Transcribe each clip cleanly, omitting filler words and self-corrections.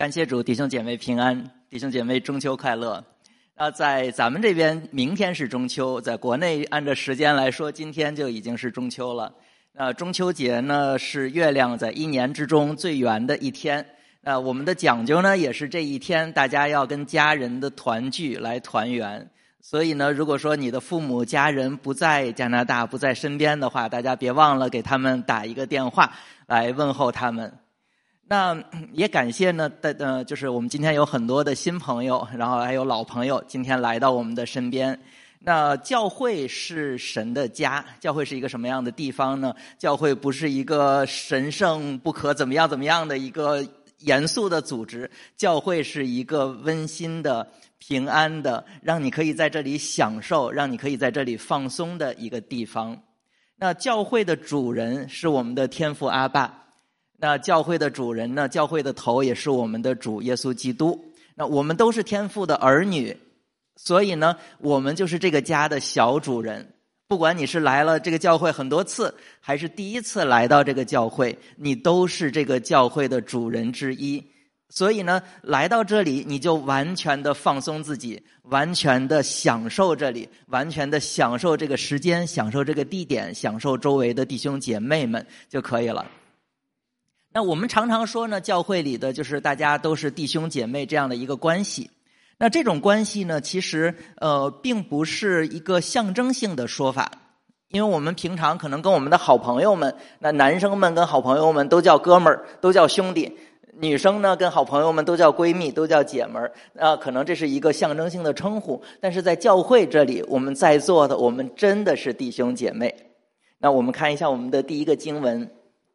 感谢主，弟兄姐妹平安，弟兄姐妹中秋快乐。在咱们这边明天是中秋，在国内按照时间来说，今天就已经是中秋了。中秋节呢是月亮在一年之中最圆的一天。我们的讲究呢也是这一天大家要跟家人的团聚来团圆。所以呢，如果说你的父母家人不在加拿大不在身边的话，大家别忘了给他们打一个电话来问候他们。那也感谢呢，就是我们今天有很多的新朋友，然后还有老朋友，今天来到我们的身边。那教会是神的家，教会是一个什么样的地方呢？教会不是一个神圣不可怎么样的一个严肃的组织，教会是一个温馨的、平安的，让你可以在这里享受，让你可以在这里放松的一个地方。那教会的主人是我们的天父阿爸。那教会的主人呢，教会的头也是我们的主耶稣基督。那我们都是天父的儿女，所以呢，我们就是这个家的小主人。不管你是来了这个教会很多次，还是第一次来到这个教会，你都是这个教会的主人之一。所以呢，来到这里你就完全的放松自己，完全的享受这里，完全的享受这个时间，享受这个地点，享受周围的弟兄姐妹们就可以了。那我们常常说呢，教会里的就是大家都是弟兄姐妹这样的一个关系。那这种关系呢，其实并不是一个象征性的说法，因为我们平常可能跟我们的好朋友们，那男生们跟好朋友们都叫哥们儿，都叫兄弟；女生呢跟好朋友们都叫闺蜜，都叫姐们儿。可能这是一个象征性的称呼，但是在教会这里，我们在座的我们真的是弟兄姐妹。那我们看一下我们的第一个经文。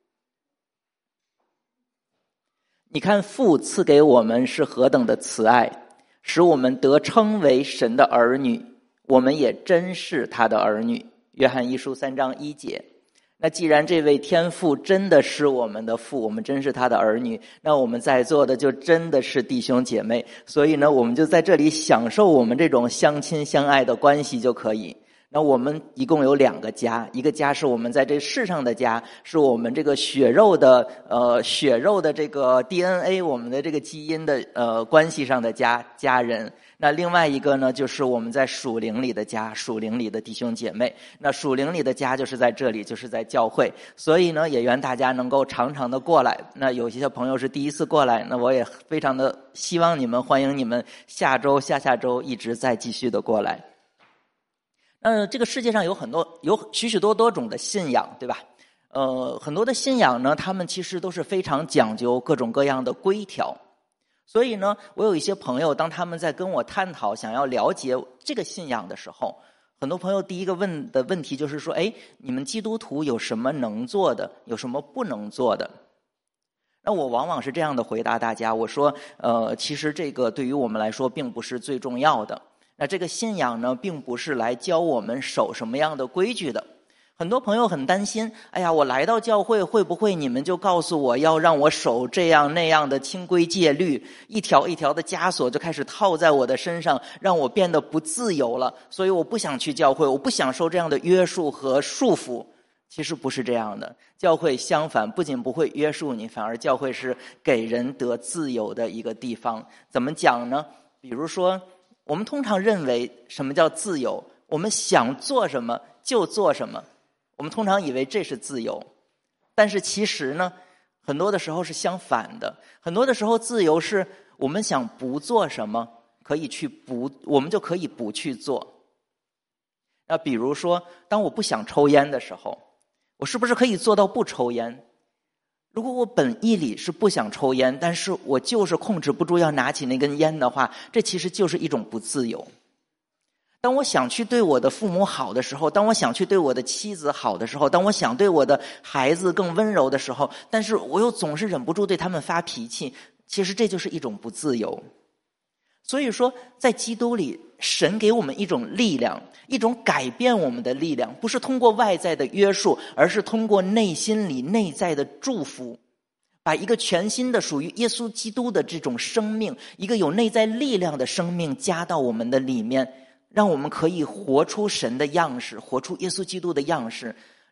你看父赐给我们是何等的慈爱，使我们得称为神的儿女，我们也真是他的儿女。约翰一书3章1节。那既然这位天父真的是我们的父，我们真是他的儿女，那我们在座的就真的是弟兄姐妹。所以呢，我们就在这里享受我们这种相亲相爱的关系就可以。那我们一共有2个家，一个家是我们在这世上的家，是我们这个血肉的这个 DNA， 我们的这个基因的关系上的家人。那另外一个呢，就是我们在属灵里的家，属灵里的弟兄姐妹。那属灵里的家就是在这里，就是在教会。所以呢，也愿大家能够常常的过来。那有些朋友是第一次过来，那我也非常的希望你们，欢迎你们下周、下下周一直再继续的过来。这个世界上有许许多多种的信仰，对吧？很多的信仰呢，他们其实都是非常讲究各种各样的规条。所以呢，我有一些朋友，当他们在跟我探讨想要了解这个信仰的时候，很多朋友第一个问的问题就是说，你们基督徒有什么能做的，有什么不能做的？那我往往是这样的回答大家，我说其实这个对于我们来说并不是最重要的。那这个信仰呢，并不是来教我们守什么样的规矩的。很多朋友很担心，我来到教会会不会你们就告诉我要让我守这样那样的清规戒律，一条一条的枷锁就开始套在我的身上，让我变得不自由了，所以我不想去教会，我不想受这样的约束和束缚。其实不是这样的，教会相反，不仅不会约束你，反而教会是给人得自由的一个地方。怎么讲呢？比如说我们通常认为什么叫自由？我们想做什么就做什么，我们通常以为这是自由。但是其实呢，很多的时候是相反的。很多的时候自由是我们想不做什么，我们就可以不去做。那比如说，当我不想抽烟的时候，我是不是可以做到不抽烟？如果我本意里是不想抽烟，但是我就是控制不住要拿起那根烟的话，这其实就是一种不自由。当我想去对我的父母好的时候，当我想去对我的妻子好的时候，当我想对我的孩子更温柔的时候，但是我又总是忍不住对他们发脾气，其实这就是一种不自由。所以说，在基督里，神给我们一种力量，一种改变我们的力量，不是通过外在的约束，而是通过内心里内在的祝福，把一个全新的属于耶稣基督的这种生命，一个有内在力量的生命加到我们的里面，让我们可以活出神的样式，活出耶稣基督的样式，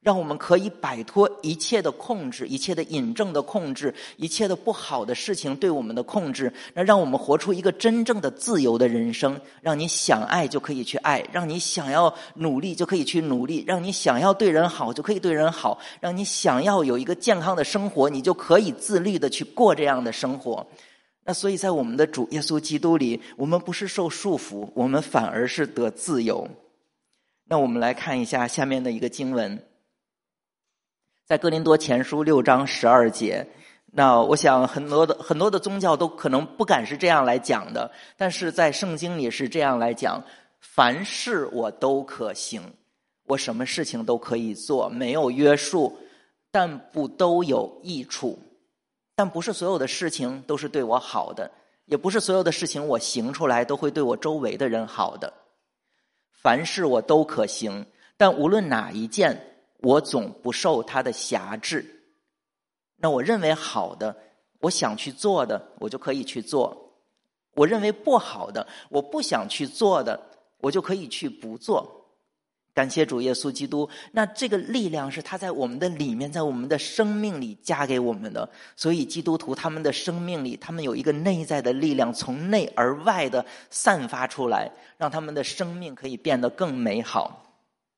让我们可以摆脱一切的控制，一切的瘾症的控制，一切的不好的事情对我们的控制，那让我们活出一个真正的自由的人生，让你想爱就可以去爱，让你想要努力就可以去努力，让你想要对人好就可以对人好，让你想要有一个健康的生活，你就可以自律的去过这样的生活。那所以在我们的主耶稣基督里，我们不是受束缚，我们反而是得自由。那我们来看一下下面的一个经文，在哥林多前书6章12节。那我想很多的宗教都可能不敢是这样来讲的，但是在圣经里是这样来讲：凡事我都可行，我什么事情都可以做，没有约束，但不都有益处。但不是所有的事情都是对我好的，也不是所有的事情我行出来都会对我周围的人好的。凡事我都可行，但无论哪一件，我总不受它的辖制。那我认为好的，我想去做的，我就可以去做；我认为不好的，我不想去做的，我就可以去不做。感谢主耶稣基督，那这个力量是他在我们的里面，在我们的生命里加给我们的。所以基督徒他们的生命里，他们有一个内在的力量，从内而外的散发出来，让他们的生命可以变得更美好。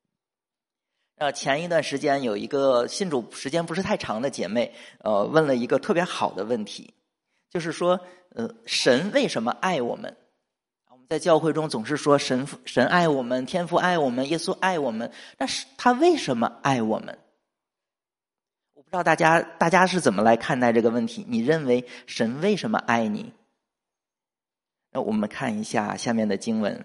前一段时间有一个信主时间不是太长的姐妹问了一个特别好的问题，就是说神为什么爱我们？在教会中总是说神爱我们，天父爱我们，耶稣爱我们，那是他为什么爱我们？我不知道大家是怎么来看待这个问题，你认为神为什么爱你？那我们看一下下面的经文，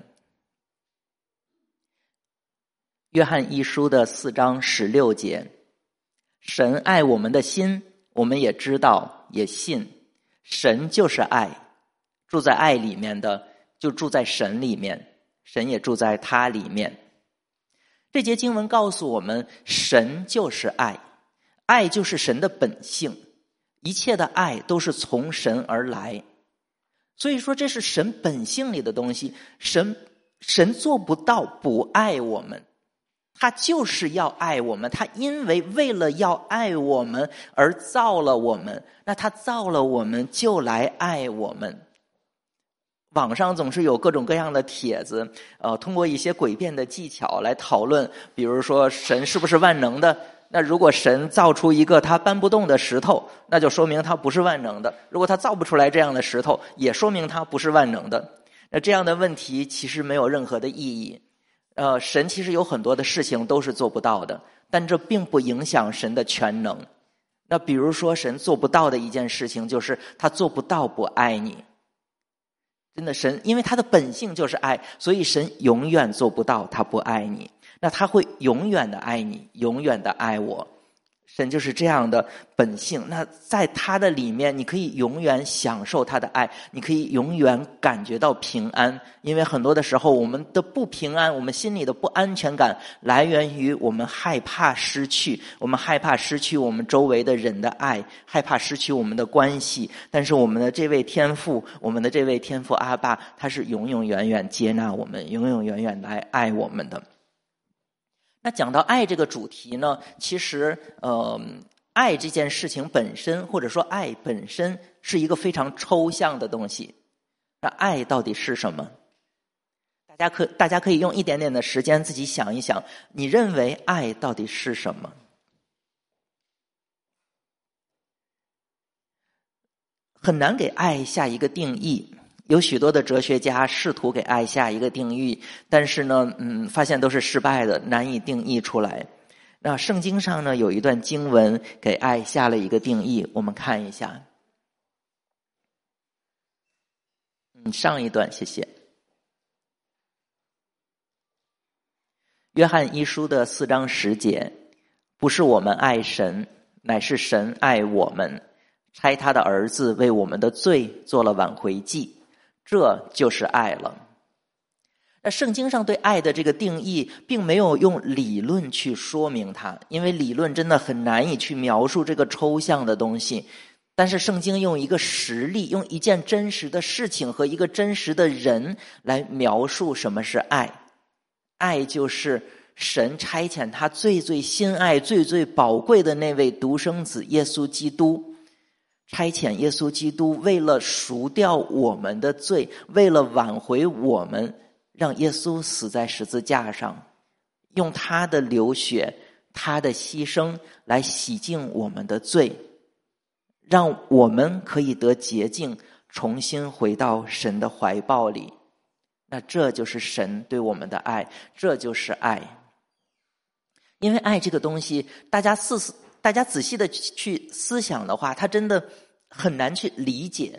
约翰一书的4章16节，神爱我们的心，我们也知道也信，神就是爱，住在爱里面的就住在神里面，神也住在他里面。这节经文告诉我们，神就是爱，爱就是神的本性，一切的爱都是从神而来。所以说这是神本性里的东西，神做不到不爱我们，他就是要爱我们，他为了要爱我们而造了我们，那他造了我们就来爱我们。网上总是有各种各样的帖子，通过一些诡辩的技巧来讨论，比如说神是不是万能的？那如果神造出一个他搬不动的石头，那就说明他不是万能的；如果他造不出来这样的石头，也说明他不是万能的。那这样的问题其实没有任何的意义。神其实有很多的事情都是做不到的，但这并不影响神的全能。那比如说神做不到的一件事情，就是他做不到不爱你。真的，神因为他的本性就是爱，所以神永远做不到他不爱你，那他会永远的爱你，永远的爱我。神就是这样的本性，那在他的里面，你可以永远享受他的爱，你可以永远感觉到平安。因为很多的时候，我们的不平安，我们心里的不安全感，来源于我们害怕失去，我们害怕失去我们周围的人的爱，害怕失去我们的关系。但是我们的这位天父，阿爸，他是永永远远接纳我们，永永远远来爱我们的。那讲到爱这个主题呢，其实爱这件事情本身，或者说爱本身是一个非常抽象的东西。那爱到底是什么？大家可以用一点点的时间自己想一想，你认为爱到底是什么？很难给爱下一个定义。有许多的哲学家试图给爱下一个定义，但是呢，发现都是失败的，难以定义出来。那圣经上呢，有一段经文给爱下了一个定义，我们看一下。上一段，谢谢。约翰一书的4章10节，不是我们爱神，乃是神爱我们，差他的儿子为我们的罪做了挽回祭，这就是爱了。那圣经上对爱的这个定义并没有用理论去说明它，因为理论真的很难以去描述这个抽象的东西。但是圣经用一个实例，用一件真实的事情和一个真实的人来描述什么是爱。爱就是神差遣他最最心爱、最最宝贵的那位独生子耶稣基督，差遣耶稣基督为了赎掉我们的罪，为了挽回我们，让耶稣死在十字架上，用他的流血、他的牺牲来洗净我们的罪，让我们可以得洁净，重新回到神的怀抱里。那这就是神对我们的爱，这就是爱。因为爱这个东西，大家仔细的去思想的话，它真的很难去理解。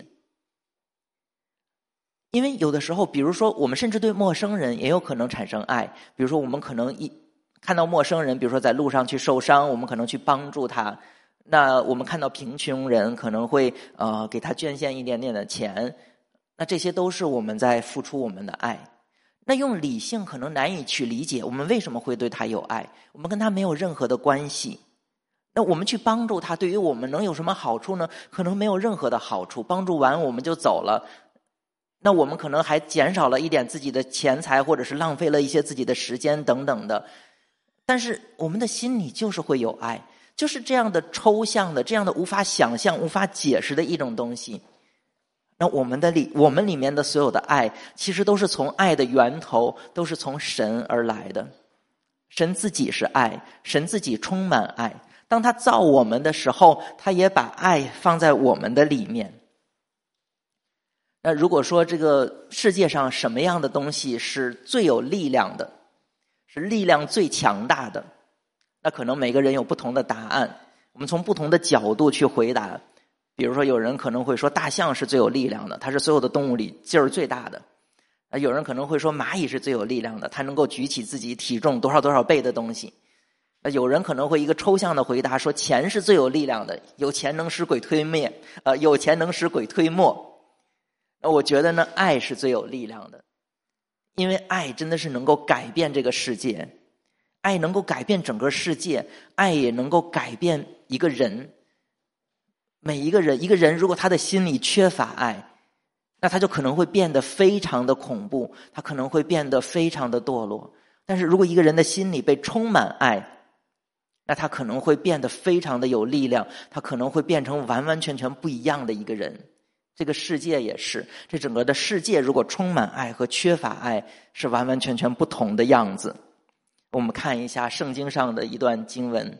因为有的时候，比如说我们甚至对陌生人也有可能产生爱，比如说我们可能看到陌生人，比如说在路上去受伤，我们可能去帮助他。那我们看到贫穷人，可能会给他捐献一点点的钱，那这些都是我们在付出我们的爱。那用理性可能难以去理解我们为什么会对他有爱，我们跟他没有任何的关系。那我们去帮助他，对于我们能有什么好处呢？可能没有任何的好处，帮助完我们就走了。那我们可能还减少了一点自己的钱财，或者是浪费了一些自己的时间等等的。但是我们的心里就是会有爱，就是这样的抽象的，这样的无法想象、无法解释的一种东西。那我们里面的所有的爱，其实都是从爱的源头，都是从神而来的。神自己是爱，神自己充满爱。当他造我们的时候，他也把爱放在我们的里面。那如果说这个世界上什么样的东西是最有力量的，是力量最强大的，那可能每个人有不同的答案，我们从不同的角度去回答。比如说有人可能会说大象是最有力量的，它是所有的动物里劲儿最大的。有人可能会说蚂蚁是最有力量的，它能够举起自己体重多少多少倍的东西。有人可能会一个抽象的回答说钱是最有力量的，有钱能使鬼推灭，有钱能使鬼推磨。那我觉得呢，爱是最有力量的，因为爱真的是能够改变这个世界，爱能够改变整个世界，爱也能够改变一个人。每一个人，一个人如果他的心里缺乏爱，那他就可能会变得非常的恐怖，他可能会变得非常的堕落。但是如果一个人的心里被充满爱，那他可能会变得非常的有力量，他可能会变成完完全全不一样的一个人。这个世界也是，这整个的世界如果充满爱和缺乏爱，是完完全全不同的样子。我们看一下圣经上的一段经文，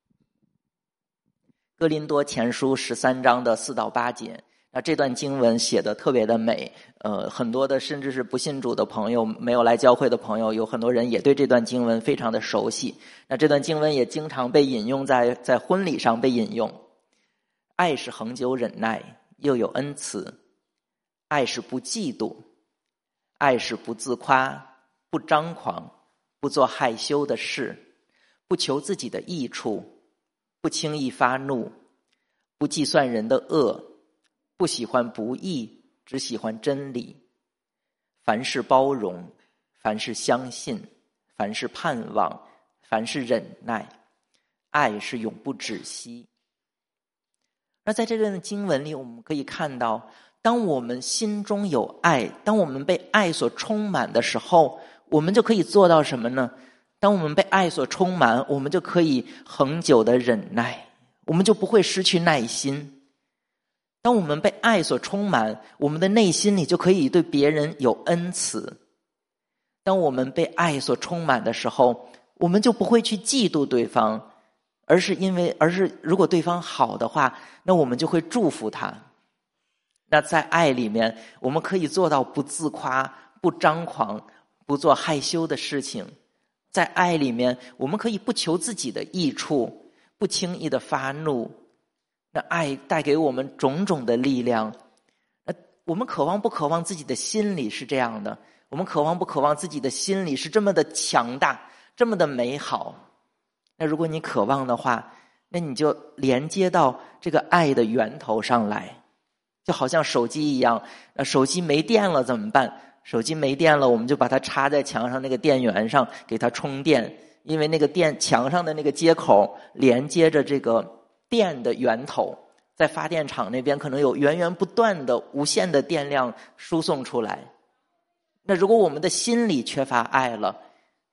哥林多前书13章的4到8节。那这段经文写得特别的美，很多的甚至是不信主的朋友，没有来教会的朋友，有很多人也对这段经文非常的熟悉。那这段经文也经常被引用在婚礼上被引用。爱是恒久忍耐，又有恩慈；爱是不嫉妒；爱是不自夸，不张狂，不做害羞的事，不求自己的益处，不轻易发怒，不计算人的恶，不喜欢不义，只喜欢真理。凡事包容，凡事相信，凡事盼望，凡事忍耐。爱是永不止息。那在这段经文里，我们可以看到，当我们心中有爱，当我们被爱所充满的时候，我们就可以做到什么呢？当我们被爱所充满，我们就可以恒久的忍耐，我们就不会失去耐心。当我们被爱所充满，我们的内心里就可以对别人有恩慈。当我们被爱所充满的时候，我们就不会去嫉妒对方，而是如果对方好的话，那我们就会祝福他。那在爱里面，我们可以做到不自夸，不张狂，不做害羞的事情。在爱里面，我们可以不求自己的益处，不轻易的发怒。那爱带给我们种种的力量。我们渴望不渴望自己的心里是这样的？我们渴望不渴望自己的心里是这么的强大，这么的美好？那如果你渴望的话，那你就连接到这个爱的源头上来。就好像手机一样，手机没电了怎么办？手机没电了，我们就把它插在墙上那个电源上，给它充电。因为那个墙上的那个接口连接着这个电的源头，在发电厂那边可能有源源不断的无限的电量输送出来。那如果我们的心里缺乏爱了，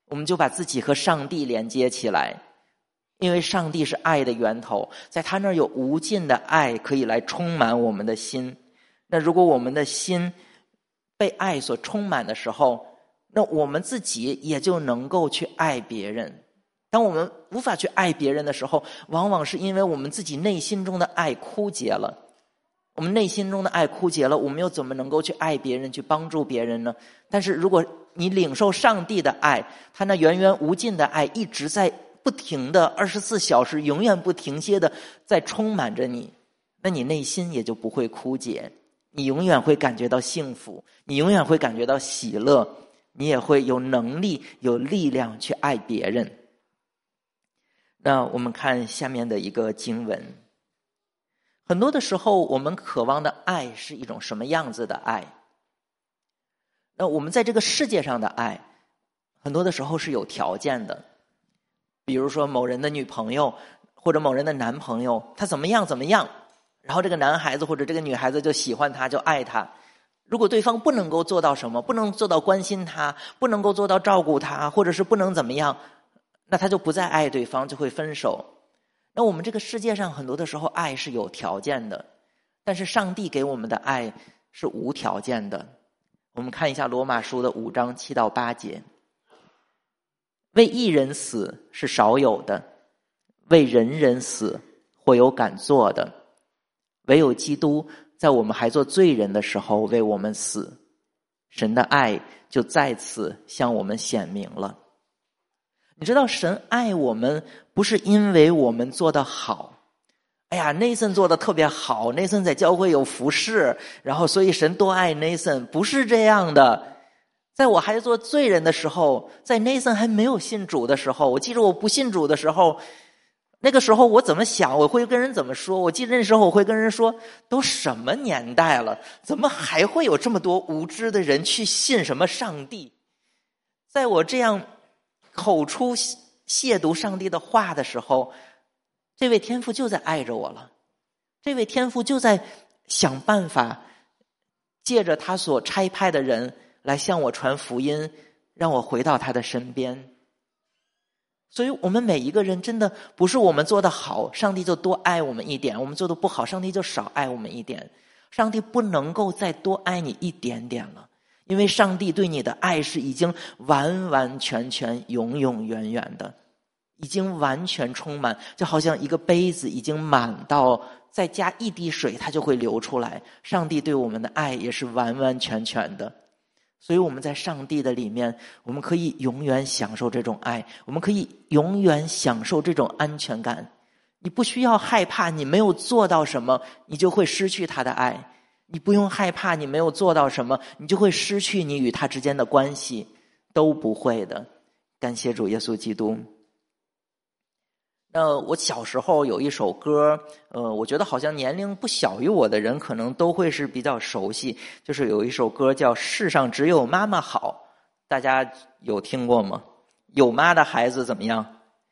我们就把自己和上帝连接起来，因为上帝是爱的源头，在他那儿有无尽的爱可以来充满我们的心。那如果我们的心被爱所充满的时候，那我们自己也就能够去爱别人。当我们无法去爱别人的时候，往往是因为我们自己内心中的爱枯竭了。我们内心中的爱枯竭了，我们又怎么能够去爱别人，去帮助别人呢？但是如果你领受上帝的爱，他那源源无尽的爱一直在不停的24小时永远不停歇的在充满着你，那你内心也就不会枯竭，你永远会感觉到幸福，你永远会感觉到喜乐，你也会有能力有力量去爱别人。那我们看下面的一个经文，很多的时候我们渴望的爱是一种什么样子的爱？那我们在这个世界上的爱很多的时候是有条件的，比如说某人的女朋友或者某人的男朋友他怎么样怎么样，然后这个男孩子或者这个女孩子就喜欢他，就爱他。如果对方不能够做到什么，不能做到关心他，不能够做到照顾他，或者是不能怎么样，那他就不再爱对方，就会分手。那我们这个世界上很多的时候爱是有条件的，但是上帝给我们的爱是无条件的。我们看一下罗马书的5章7到8节，为一人死是少有的，为人人死或有敢做的，唯有基督在我们还做罪人的时候为我们死，神的爱就在此向我们显明了。你知道神爱我们不是因为我们做得好，哎呀 Nathan 做得特别好， Nathan 在教会有服侍，然后所以神多爱 Nathan， 不是这样的。在我还做罪人的时候，在 Nathan 还没有信主的时候，我记得我不信主的时候，那个时候我怎么想，我会跟人怎么说，我记得那时候我会跟人说，都什么年代了，怎么还会有这么多无知的人去信什么上帝？在我这样口出亵渎上帝的话的时候，这位天父就在爱着我了，这位天父就在想办法借着他所差派的人来向我传福音，让我回到他的身边。所以我们每一个人真的不是我们做得好上帝就多爱我们一点，我们做得不好上帝就少爱我们一点，上帝不能够再多爱你一点点了，因为上帝对你的爱是已经完完全全永永远远的，已经完全充满，就好像一个杯子已经满到再加一滴水它就会流出来，上帝对我们的爱也是完完全全的。所以我们在上帝的里面，我们可以永远享受这种爱，我们可以永远享受这种安全感。你不需要害怕你没有做到什么你就会失去他的爱，你不用害怕你没有做到什么你就会失去你与他之间的关系，都不会的。感谢主耶稣基督。我小时候有一首歌，我觉得好像年龄不小于我的人可能都会是比较熟悉，就是有一首歌叫《世上只有妈妈好》，大家有听过吗？有妈的孩子怎么样？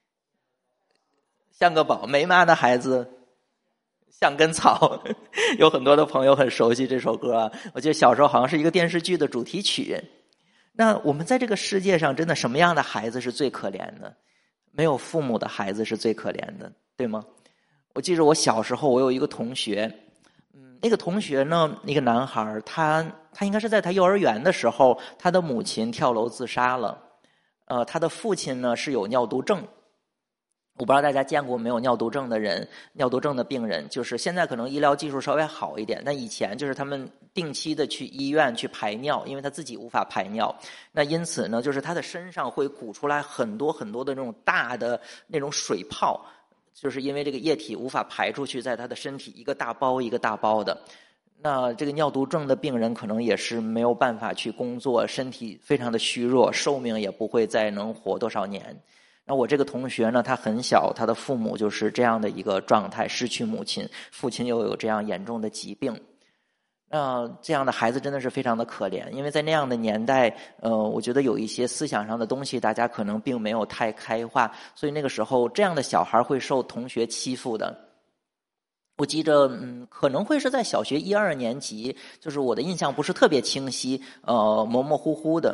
像个宝，没妈的孩子像根草。有很多的朋友很熟悉这首歌啊，我记得小时候好像是一个电视剧的主题曲。那我们在这个世界上真的什么样的孩子是最可怜的？没有父母的孩子是最可怜的，对吗？我记得我小时候我有一个同学，那个同学呢，一个男孩，他应该是在他幼儿园的时候，他的母亲跳楼自杀了。他的父亲呢是有尿毒症。我不知道大家见过没有尿毒症的人，尿毒症的病人，就是现在可能医疗技术稍微好一点，但以前就是他们定期的去医院去排尿，因为他自己无法排尿，那因此呢，就是他的身上会鼓出来很多很多的那种大的那种水泡，就是因为这个液体无法排出去，在他的身体一个大包一个大包的。那这个尿毒症的病人可能也是没有办法去工作，身体非常的虚弱，寿命也不会再能活多少年。那我这个同学呢，他很小，他的父母就是这样的一个状态，失去母亲，父亲又有这样严重的疾病。这样的孩子真的是非常的可怜，因为在那样的年代，我觉得有一些思想上的东西大家可能并没有太开化，所以那个时候这样的小孩会受同学欺负的。我记着可能会是在小学1、2年级，就是我的印象不是特别清晰，模模糊糊的。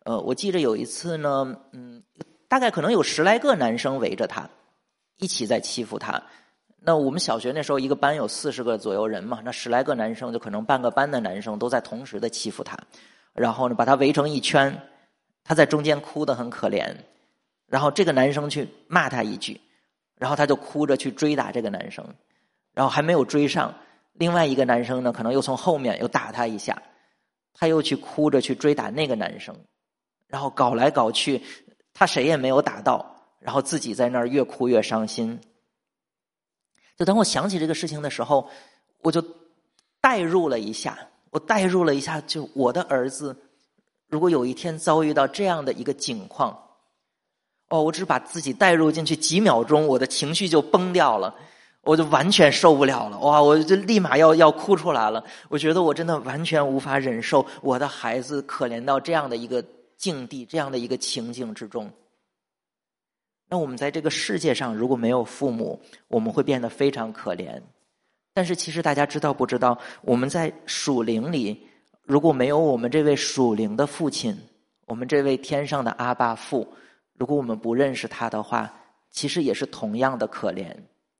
我记着有一次呢，大概可能有10来个男生围着他，一起在欺负他。那我们小学那时候一个班有40个左右人嘛，那10来个男生就可能半个班的男生都在同时的欺负他，然后呢把他围成一圈，他在中间哭得很可怜，然后这个男生去骂他一句，然后他就哭着去追打这个男生，然后还没有追上，另外一个男生呢可能又从后面又打他一下，他又去哭着去追打那个男生，然后搞来搞去他谁也没有打到，然后自己在那儿越哭越伤心。就当我想起这个事情的时候，我就代入了一下，就我的儿子如果有一天遭遇到这样的一个境况，我只把自己代入进去几秒钟，我的情绪就崩掉了，我就完全受不了了，我就立马要哭出来了。我觉得我真的完全无法忍受我的孩子可怜到这样的一个境地，这样的一个情境之中。那我们在这个世界上如果没有父母，我们会变得非常可怜。但是其实大家知道不知道，我们在属灵里如果没有我们这位属灵的父亲，我们这位天上的阿爸父，如果我们不认识他的话，其实也是同样的可怜。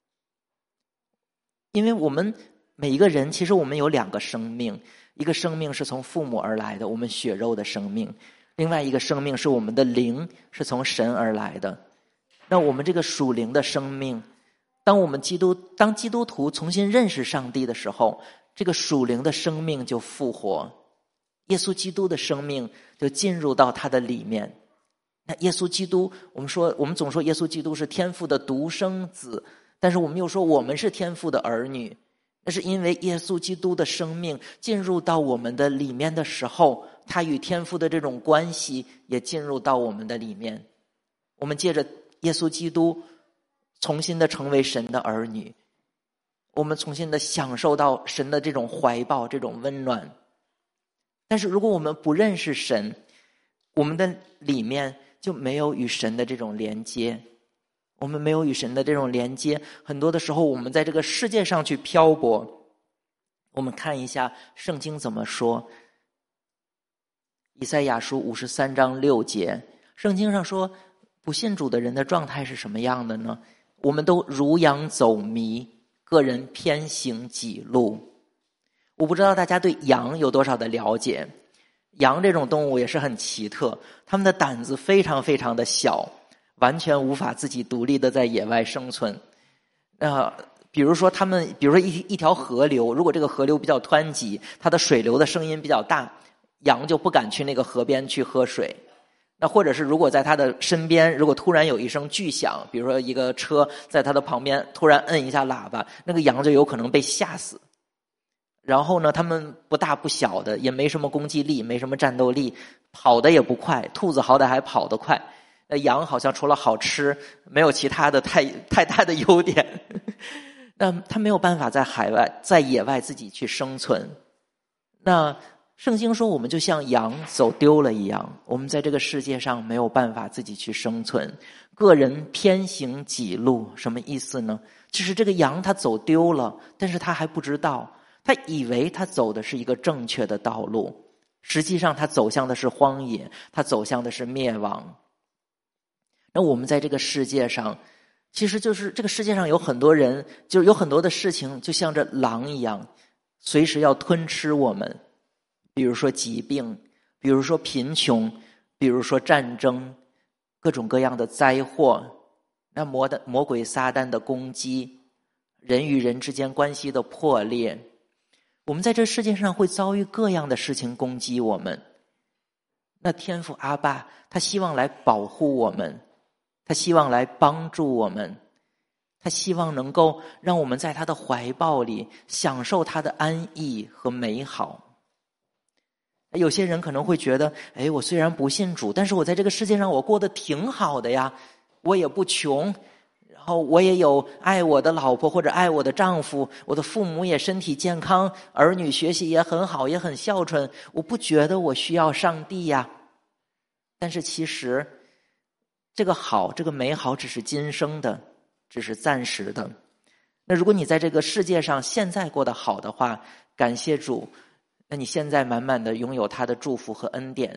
因为我们每一个人，其实我们有2个生命，一个生命是从父母而来的，我们血肉的生命，另外一个生命是我们的灵，是从神而来的。那我们这个属灵的生命，当基督徒重新认识上帝的时候，这个属灵的生命就复活，耶稣基督的生命就进入到他的里面。那耶稣基督，我们总说耶稣基督是天父的独生子，但是我们又说我们是天父的儿女，那是因为耶稣基督的生命进入到我们的里面的时候，他与天父的这种关系也进入到我们的里面。我们借着耶稣基督重新的成为神的儿女，我们重新的享受到神的这种怀抱，这种温暖。但是如果我们不认识神，我们的里面就没有与神的这种连接，我们没有与神的这种连接，很多的时候我们在这个世界上去漂泊。我们看一下圣经怎么说，以赛亚书53章6节，圣经上说不信主的人的状态是什么样的呢？我们都如羊走迷，个人偏行己路。我不知道大家对羊有多少的了解，羊这种动物也是很奇特，它们的胆子非常非常的小，完全无法自己独立的在野外生存。比如说一条河流，如果这个河流比较湍急，它的水流的声音比较大，羊就不敢去那个河边去喝水。那或者是如果在他的身边，如果突然有一声巨响，比如说一个车在他的旁边突然摁一下喇叭，那个羊就有可能被吓死。然后呢，他们不大不小的，也没什么攻击力，没什么战斗力，跑得也不快，兔子好歹还跑得快，羊好像除了好吃没有其他的太大的优点。那他没有办法在野外自己去生存。那圣经说我们就像羊走丢了一样，我们在这个世界上没有办法自己去生存，个人偏行己路。什么意思呢？就是这个羊它走丢了，但是他还不知道，他以为他走的是一个正确的道路，实际上他走向的是荒野，他走向的是灭亡。那我们在这个世界上，其实就是这个世界上有很多人，就是有很多的事情就像这狼一样，随时要吞吃我们。比如说疾病，比如说贫穷，比如说战争，各种各样的灾祸，那魔鬼撒旦的攻击，人与人之间关系的破裂，我们在这世界上会遭遇各样的事情攻击我们。那天父阿爸他希望来保护我们，他希望来帮助我们，他希望能够让我们在他的怀抱里享受他的安逸和美好。有些人可能会觉得，我虽然不信主，但是我在这个世界上我过得挺好的呀，我也不穷，然后我也有爱我的老婆或者爱我的丈夫，我的父母也身体健康，儿女学习也很好，也很孝顺，我不觉得我需要上帝呀。但是其实这个好，这个美好只是今生的，只是暂时的。那如果你在这个世界上现在过得好的话，感谢主，那你现在满满的拥有他的祝福和恩典。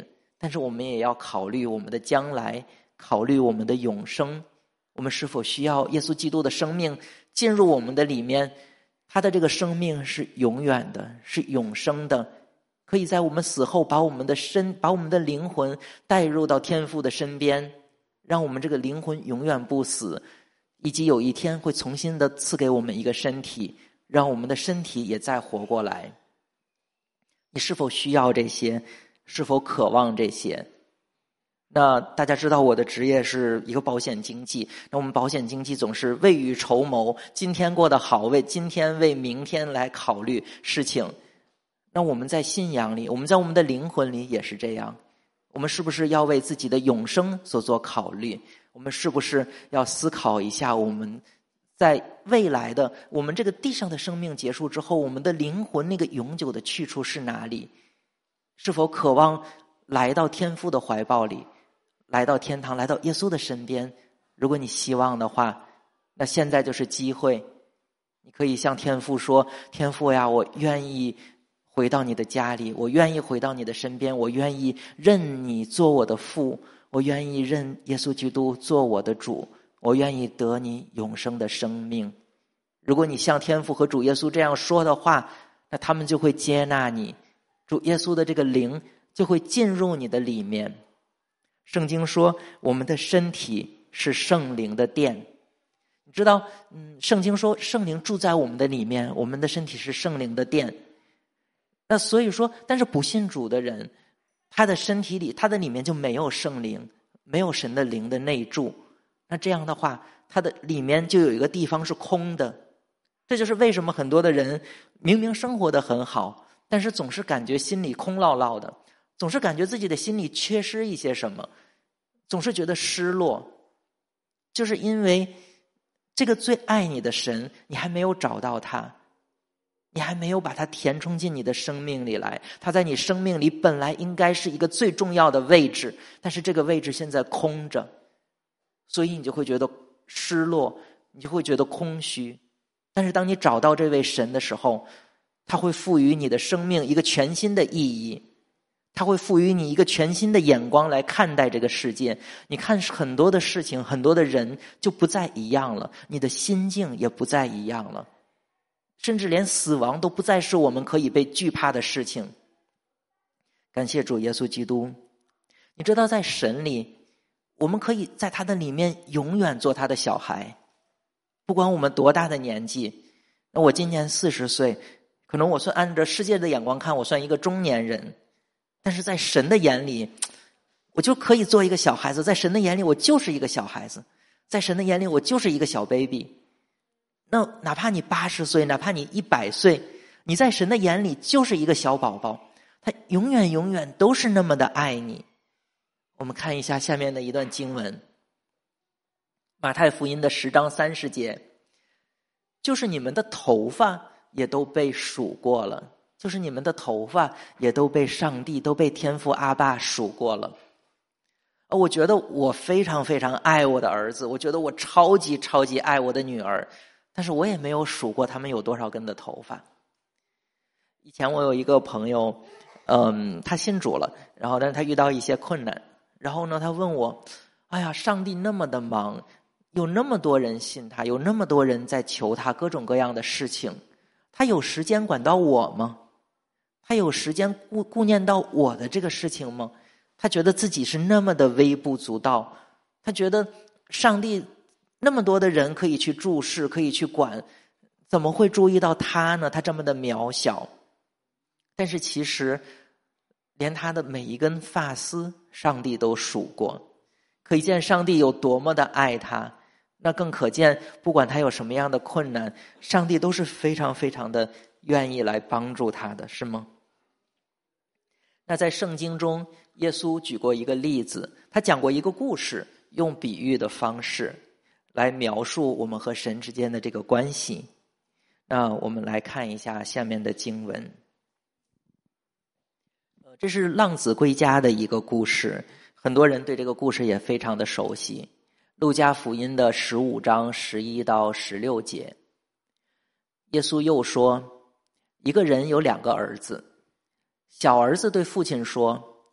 但是我们也要考虑我们的将来，考虑我们的永生。我们是否需要耶稣基督的生命进入我们的里面？他的这个生命是永远的，是永生的，可以在我们死后把我们的灵魂带入到天父的身边，让我们这个灵魂永远不死，以及有一天会重新的赐给我们一个身体，让我们的身体也再活过来。你是否需要这些？是否渴望这些？那大家知道我的职业是一个保险经纪，那我们保险经纪总是未雨绸缪，今天过得好，为今天为明天来考虑事情。那我们在信仰里，我们在我们的灵魂里也是这样，我们是不是要为自己的永生所做考虑？我们是不是要思考一下，我们在未来的我们这个地上的生命结束之后，我们的灵魂那个永久的去处是哪里？是否渴望来到天父的怀抱里，来到天堂，来到耶稣的身边？如果你希望的话，那现在就是机会，你可以向天父说，天父呀，我愿意回到你的家里，我愿意回到你的身边，我愿意认你做我的父，我愿意认耶稣基督做我的主，我愿意得你永生的生命。如果你向天父和主耶稣这样说的话，那他们就会接纳你，主耶稣的这个灵就会进入你的里面。圣经说我们的身体是圣灵的殿，你知道圣经说圣灵住在我们的里面，我们的身体是圣灵的殿。那所以说，但是不信主的人，他的身体里，他的里面就没有圣灵，没有神的灵的内住。那这样的话，他的里面就有一个地方是空的。这就是为什么很多的人明明生活得很好，但是总是感觉心里空落落的，总是感觉自己的心里缺失一些什么，总是觉得失落，就是因为这个最爱你的神，你还没有找到他，你还没有把它填充进你的生命里来。它在你生命里本来应该是一个最重要的位置，但是这个位置现在空着，所以你就会觉得失落，你就会觉得空虚。但是当你找到这位神的时候，他会赋予你的生命一个全新的意义，他会赋予你一个全新的眼光来看待这个世界。你看很多的事情，很多的人就不再一样了，你的心境也不再一样了，甚至连死亡都不再是我们可以被惧怕的事情。感谢主耶稣基督，你知道在神里，我们可以在他的里面永远做他的小孩，不管我们多大的年纪。那我今年40岁，可能我算按照世界的眼光看，我算一个中年人，但是在神的眼里，我就可以做一个小孩子。在神的眼里，我就是一个小孩子，在神的眼里，我就是一个小 baby。那哪怕你80岁，哪怕你100岁，你在神的眼里就是一个小宝宝，他永远永远都是那么的爱你。我们看一下下面的一段经文，马太福音的10章30节，就是你们的头发也都被数过了，就是你们的头发也都被上帝，都被天父阿爸数过了。我觉得我非常非常爱我的儿子，我觉得我超级超级爱我的女儿，但是我也没有数过他们有多少根的头发。以前我有一个朋友，他信主了，然后但是他遇到一些困难，然后呢他问我，哎呀，上帝那么的忙，有那么多人信他，有那么多人在求他各种各样的事情，他有时间管到我吗？他有时间顾念到我的这个事情吗？他觉得自己是那么的微不足道，他觉得上帝那么多的人可以去注视，可以去管，怎么会注意到他呢？他这么的渺小。但是其实连他的每一根发丝上帝都数过，可见上帝有多么的爱他。那更可见不管他有什么样的困难，上帝都是非常非常的愿意来帮助他的，是吗？那在圣经中，耶稣举过一个例子，他讲过一个故事，用比喻的方式来描述我们和神之间的这个关系。那我们来看一下下面的经文。这是浪子归家的一个故事，很多人对这个故事也非常的熟悉。路加福音的15章11到16节，耶稣又说，一个人有2个儿子，小儿子对父亲说，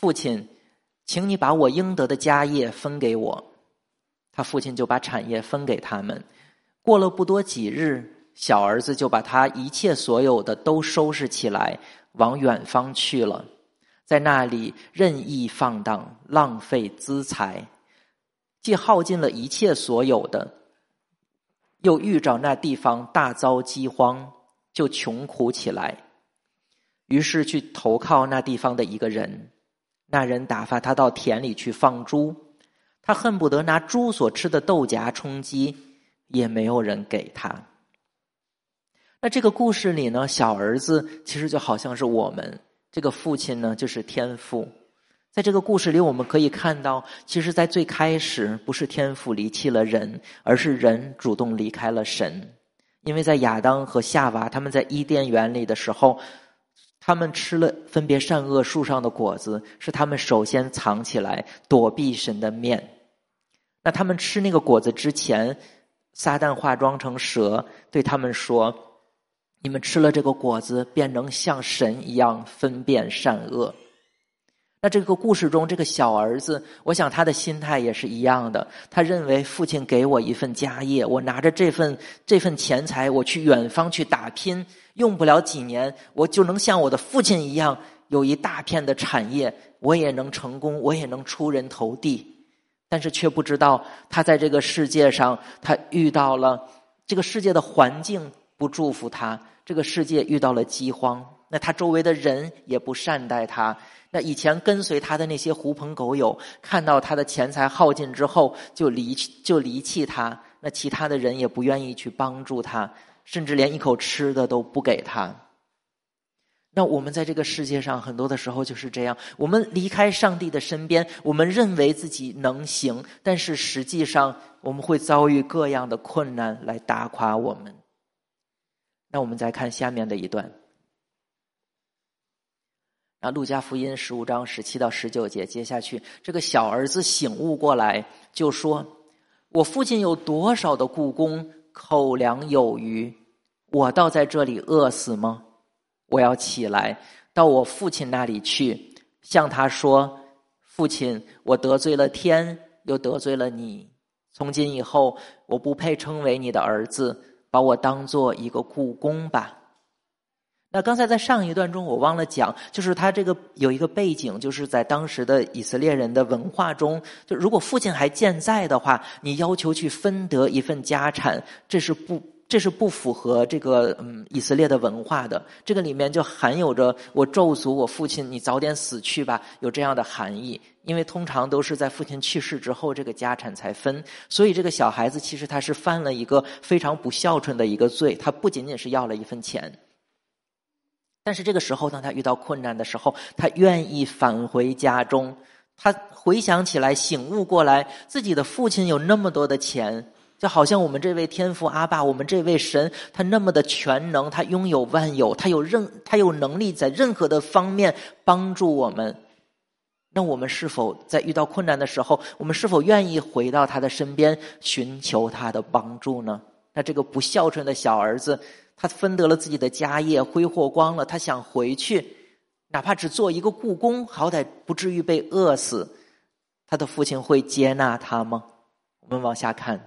父亲，请你把我应得的家业分给我。”他父亲就把产业分给他们。过了不多几日，小儿子就把他一切所有的都收拾起来，往远方去了，在那里任意放荡，浪费资财，既耗尽了一切所有的，又遇着那地方大遭饥荒，就穷苦起来。于是去投靠那地方的一个人，那人打发他到田里去放猪，他恨不得拿猪所吃的豆荚充饥，也没有人给他。那这个故事里呢，小儿子其实就好像是我们，这个父亲呢就是天父。在这个故事里，我们可以看到，其实在最开始不是天父离弃了人，而是人主动离开了神。因为在亚当和夏娃他们在伊甸园里的时候，他们吃了分别善恶树上的果子，是他们首先藏起来躲避神的面。那他们吃那个果子之前，撒旦化妆成蛇，对他们说：“你们吃了这个果子，便能像神一样分辨善恶。”那这个故事中，这个小儿子，我想他的心态也是一样的。他认为父亲给我一份家业，我拿着这份钱财，我去远方去打拼，用不了几年，我就能像我的父亲一样，有一大片的产业，我也能成功，我也能出人头地。但是却不知道，他在这个世界上，他遇到了这个世界的环境不祝福他，这个世界遇到了饥荒，那他周围的人也不善待他。那以前跟随他的那些狐朋狗友，看到他的钱财耗尽之后，就离弃他。那其他的人也不愿意去帮助他，甚至连一口吃的都不给他。那我们在这个世界上很多的时候就是这样，我们离开上帝的身边，我们认为自己能行，但是实际上我们会遭遇各样的困难来打垮我们。那我们再看下面的一段。路加福音15章17到19节，接下去这个小儿子醒悟过来，就说：“我父亲有多少的雇工，口粮有余，我倒在这里饿死吗？我要起来到我父亲那里去，向他说：父亲，我得罪了天，又得罪了你。从今以后，我不配称为你的儿子，把我当做一个雇工吧。”那刚才在上一段中我忘了讲，就是他这个有一个背景，就是在当时的以色列人的文化中，就如果父亲还健在的话，你要求去分得一份家产，这是不符合这个以色列的文化的。这个里面就含有着我咒诅我父亲，你早点死去吧，有这样的含义。因为通常都是在父亲去世之后，这个家产才分。所以这个小孩子其实他是犯了一个非常不孝顺的一个罪，他不仅仅是要了一份钱。但是这个时候，当他遇到困难的时候，他愿意返回家中。他回想起来，醒悟过来，自己的父亲有那么多的钱，就好像我们这位天父阿爸，我们这位神，他那么的全能，他拥有万有，他有能力在任何的方面帮助我们。那我们是否在遇到困难的时候，我们是否愿意回到他的身边，寻求他的帮助呢？那这个不孝顺的小儿子，他分得了自己的家业，挥霍光了，他想回去，哪怕只做一个雇工，好歹不至于被饿死，他的父亲会接纳他吗？我们往下看。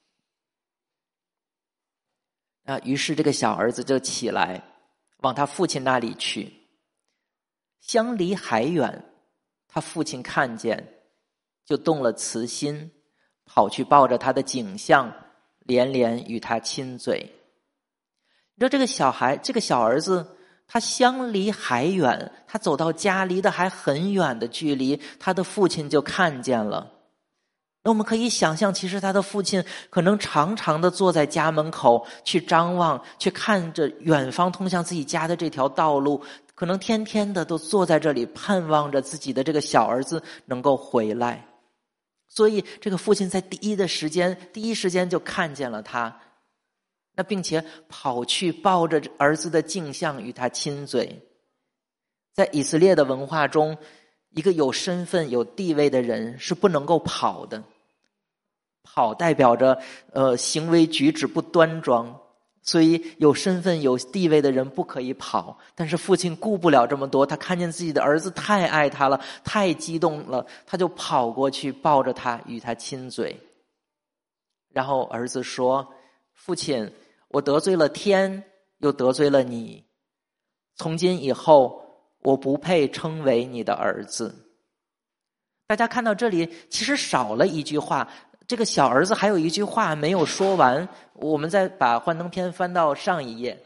于是这个小儿子就起来，往他父亲那里去。相离还远，他父亲看见，就动了慈心，跑去抱着他的颈项，连连与他亲嘴。你知道这个小儿子，他相离还远，他走到家离得还很远的距离，他的父亲就看见了。那我们可以想象，其实他的父亲可能常常的坐在家门口去张望，去看着远方通向自己家的这条道路，可能天天的都坐在这里盼望着自己的这个小儿子能够回来。所以这个父亲在第一时间就看见了他，那并且跑去抱着儿子的颈项与他亲嘴。在以色列的文化中，一个有身份有地位的人是不能够跑的，跑代表着行为举止不端庄， 所以有身份有地位的人不可以跑，但是父亲顾不了这么多，他看见自己的儿子太爱他了，太激动了，他就跑过去抱着他与他亲嘴。然后儿子说，父亲，我得罪了天，又得罪了你，从今以后我不配称为你的儿子。大家看到这里其实少了一句话，这个小儿子还有一句话没有说完，我们再把幻灯片翻到上一页。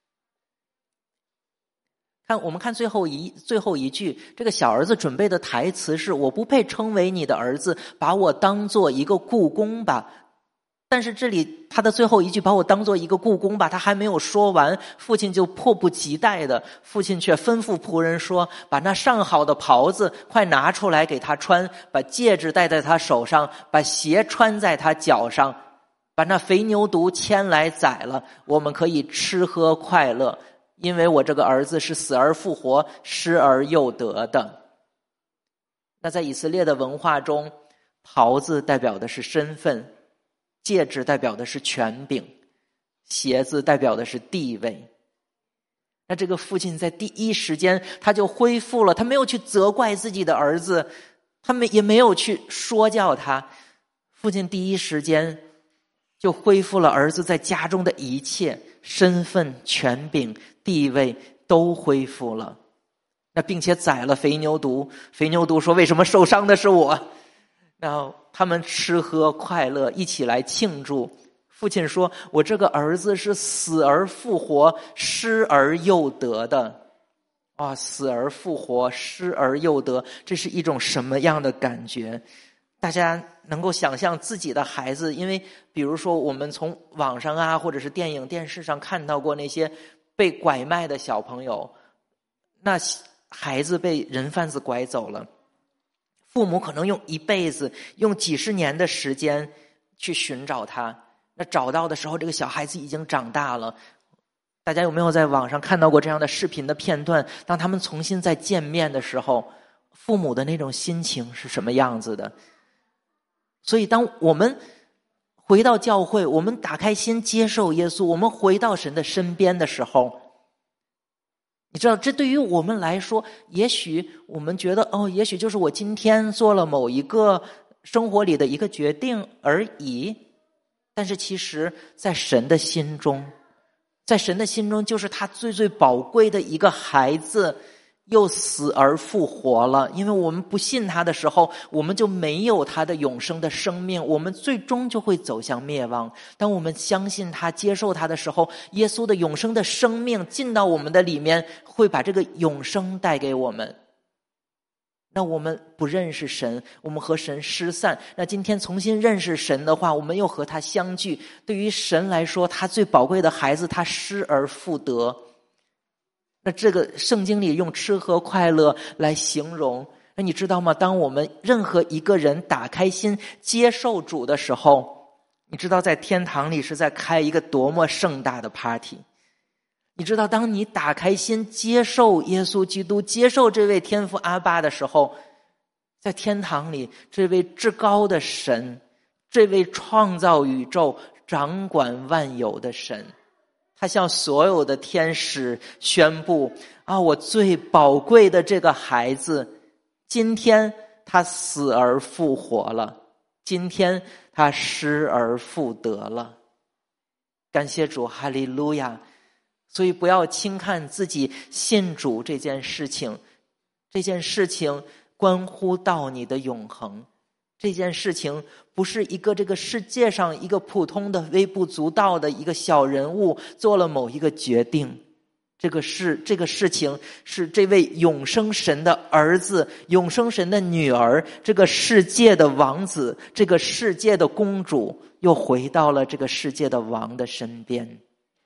我们看最后一句，这个小儿子准备的台词是，我不配称为你的儿子，把我当做一个雇工吧。但是这里他的最后一句，把我当做一个雇工吧，他还没有说完，父亲就迫不及待的，父亲却吩咐仆人说，把那上好的袍子快拿出来给他穿，把戒指戴在他手上，把鞋穿在他脚上，把那肥牛犊牵来宰了，我们可以吃喝快乐，因为我这个儿子是死而复活，失而又得的。那在以色列的文化中，袍子代表的是身份，戒指代表的是权柄，鞋子代表的是地位。那这个父亲在第一时间他就恢复了，他没有去责怪自己的儿子，也没有去说教他，父亲第一时间就恢复了儿子在家中的一切，身份、权柄、地位都恢复了。那并且宰了肥牛犊，肥牛犊说，为什么受伤的是我？然后他们吃喝快乐，一起来庆祝。父亲说，我这个儿子是死而复活，失而又得的。死而复活，失而又得，这是一种什么样的感觉？大家能够想象自己的孩子，因为比如说我们从网上啊，或者是电影电视上看到过那些被拐卖的小朋友，那孩子被人贩子拐走了，父母可能用一辈子，用几十年的时间去寻找他，那找到的时候这个小孩子已经长大了。大家有没有在网上看到过这样的视频的片段？当他们重新再见面的时候，父母的那种心情是什么样子的？所以当我们回到教会，我们打开心接受耶稣，我们回到神的身边的时候，你知道这对于我们来说，也许我们觉得也许就是我今天做了某一个生活里的一个决定而已，但是其实在神的心中就是他最最宝贵的一个孩子又死而复活了。因为我们不信他的时候，我们就没有他的永生的生命，我们最终就会走向灭亡。当我们相信他，接受他的时候，耶稣的永生的生命进到我们的里面，会把这个永生带给我们。那我们不认识神，我们和神失散，那今天重新认识神的话，我们又和他相聚。对于神来说，他最宝贵的孩子，他失而复得。那这个圣经里用吃喝快乐来形容，那你知道吗？当我们任何一个人打开心接受主的时候，你知道在天堂里是在开一个多么盛大的 party。 你知道当你打开心接受耶稣基督，接受这位天父阿爸的时候，在天堂里这位至高的神，这位创造宇宙掌管万有的神，他向所有的天使宣布我最宝贵的这个孩子，今天他死而复活了，今天他失而复得了。感谢主，哈利路亚。所以不要轻看自己信主这件事情，这件事情关乎到你的永恒。这件事情不是一个这个世界上一个普通的微不足道的一个小人物做了某一个决定，这个事情是这位永生神的儿子，永生神的女儿，这个世界的王子，这个世界的公主，又回到了这个世界的王的身边。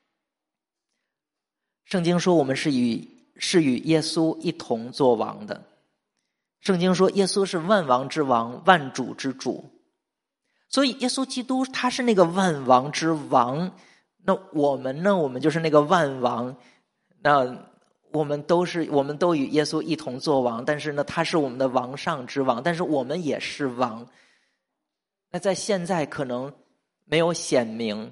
圣经说我们是与耶稣一同作王的。圣经说耶稣是万王之王，万主之主。所以耶稣基督他是那个万王之王，那我们呢？我们就是那个万王。那我们都与耶稣一同作王，但是呢他是我们的王上之王，但是我们也是王。那在现在可能没有显明，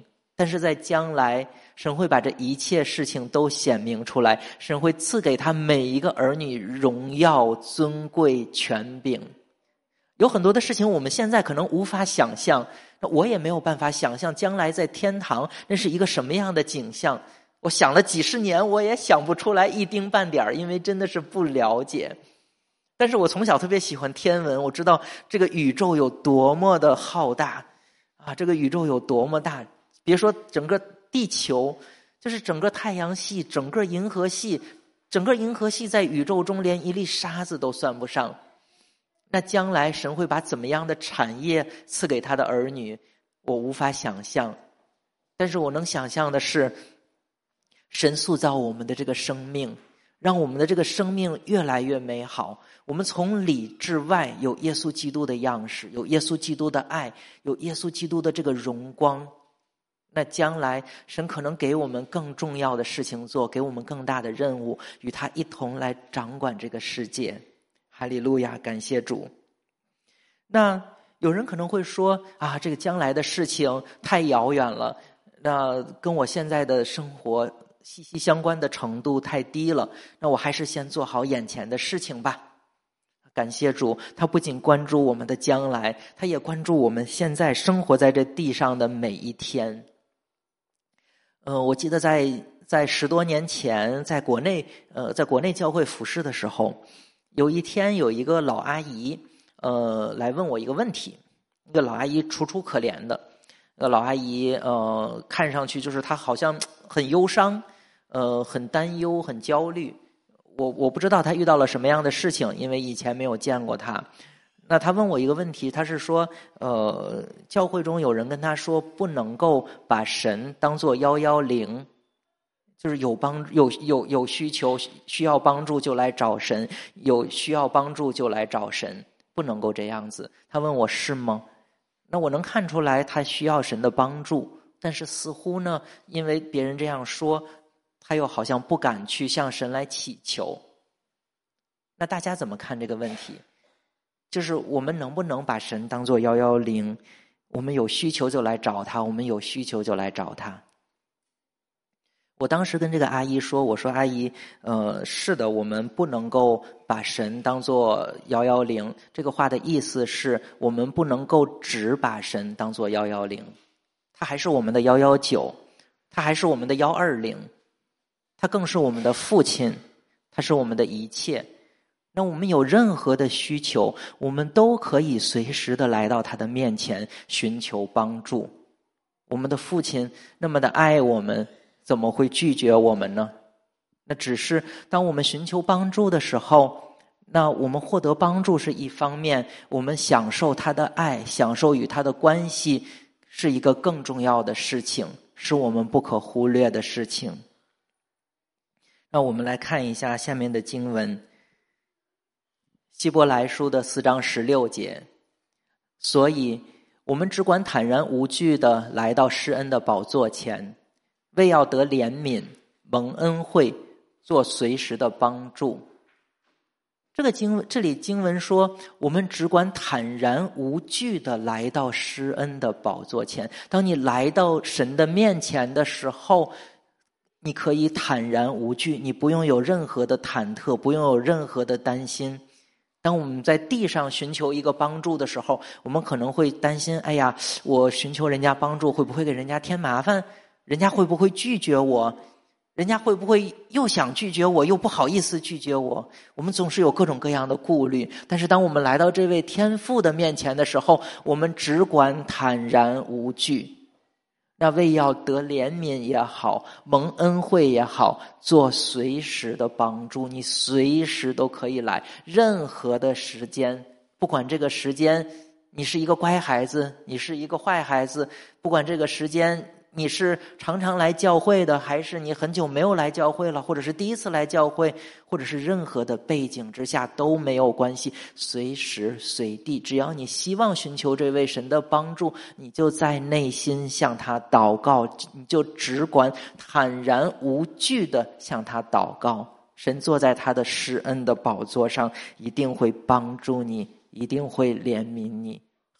但是在将来，神会把这一切事情都显明出来，神会赐给他每一个儿女荣耀、尊贵、权柄。有很多的事情我们现在可能无法想象，我也没有办法想象将来在天堂那是一个什么样的景象。我想了几十年，我也想不出来一丁半点，因为真的是不了解。但是我从小特别喜欢天文，我知道这个宇宙有多么的浩大啊，这个宇宙有多么大。别说整个地球，就是整个太阳系，整个银河系，整个银河系在宇宙中连一粒沙子都算不上。那将来神会把怎么样的产业赐给他的儿女，我无法想象。但是我能想象的是，神塑造我们的这个生命，让我们的这个生命越来越美好。我们从里至外有耶稣基督的样式，有耶稣基督的爱，有耶稣基督的这个荣光。那将来神可能给我们更重要的事情做，给我们更大的任务，与他一同来掌管这个世界。哈利路亚，感谢主。那有人可能会说啊，这个将来的事情太遥远了，那跟我现在的生活息息相关的程度太低了，那我还是先做好眼前的事情吧。感谢主，他不仅关注我们的将来，他也关注我们现在生活在这地上的每一天。我记得在10多年前，在国内教会服侍的时候，有一天有一个老阿姨来问我一个问题。那个老阿姨楚楚可怜的，那个老阿姨看上去就是她好像很忧伤，很担忧，很焦虑。我不知道她遇到了什么样的事情，因为以前没有见过她。那她问我一个问题，她是说教会中有人跟她说不能够把神当作110，就是有需求需要帮助就来找神，有需要帮助就来找神，不能够这样子。她问我是吗？那我能看出来她需要神的帮助，但是似乎呢，因为别人这样说，她又好像不敢去向神来祈求。那大家怎么看这个问题？就是我们能不能把神当作110？我们有需求就来找他，我们有需求就来找他。我当时跟这个阿姨说，我说阿姨，是的，我们不能够把神当作110。这个话的意思是我们不能够只把神当作110，他还是我们的119，他还是我们的120，他更是我们的父亲，他是我们的一切。那我们有任何的需求，我们都可以随时的来到他的面前寻求帮助。我们的父亲那么的爱我们，怎么会拒绝我们呢？那只是当我们寻求帮助的时候，那我们获得帮助是一方面，我们享受他的爱，享受与他的关系是一个更重要的事情，是我们不可忽略的事情。那我们来看一下下面的经文，希伯来书的4章16节。所以我们只管坦然无惧的来到施恩的宝座前，为要得怜悯，蒙恩惠，做随时的帮助。这里经文说，我们只管坦然无惧的来到施恩的宝座前。当你来到神的面前的时候，你可以坦然无惧，你不用有任何的忐忑，不用有任何的担心。当我们在地上寻求一个帮助的时候，我们可能会担心，哎呀，我寻求人家帮助会不会给人家添麻烦？人家会不会拒绝我？人家会不会又想拒绝我，又不好意思拒绝我？我们总是有各种各样的顾虑。但是当我们来到这位天父的面前的时候，我们只管坦然无惧。那为要得怜悯也好，蒙恩惠也好，做随时的帮助，你随时都可以来，任何的时间，不管这个时间你是一个乖孩子，你是一个坏孩子，不管这个时间你是常常来教会的，还是你很久没有来教会了，或者是第一次来教会，或者是任何的背景之下都没有关系，随时随地，只要你希望寻求这位神的帮助，你就在内心向他祷告，你就只管坦然无惧的向他祷告。神坐在他的施恩的宝座上，一定会帮助你，一定会怜悯你。